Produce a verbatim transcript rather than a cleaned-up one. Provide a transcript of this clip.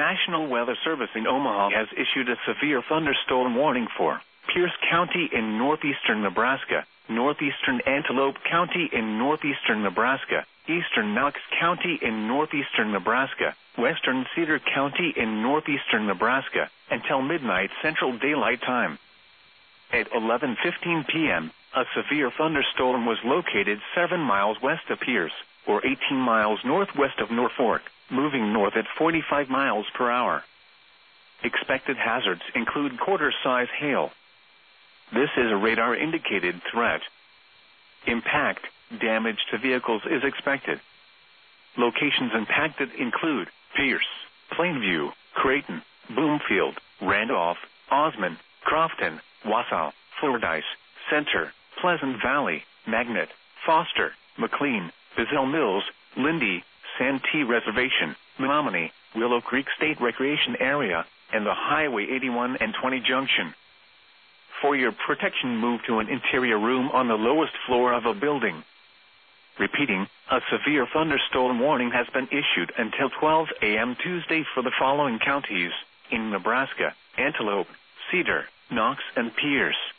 National Weather Service in Omaha has issued a severe thunderstorm warning for Pierce County in northeastern Nebraska, northeastern Antelope County in northeastern Nebraska, eastern Knox County in northeastern Nebraska, western Cedar County in northeastern Nebraska, until midnight Central Daylight Time. At eleven fifteen p m, a severe thunderstorm was located seven miles west of Pierce, or eighteen miles northwest of Norfolk, moving north at forty-five miles per hour. Expected hazards include quarter-size hail. This is a radar-indicated threat. Impact, damage to vehicles is expected. Locations impacted include Pierce, Plainview, Creighton, Bloomfield, Randolph, Osmond, Crofton, Wausau, Fordyce, Center, Pleasant Valley, Magnet, Foster, McLean, Bazell Mills, Lindy, Santee Reservation, Menominee, Willow Creek State Recreation Area, and the Highway eighty-one and twenty junction. For your protection, move to an interior room on the lowest floor of a building. Repeating, a severe thunderstorm warning has been issued until twelve a m Tuesday for the following counties in Nebraska: Antelope, Cedar, Knox, and Pierce.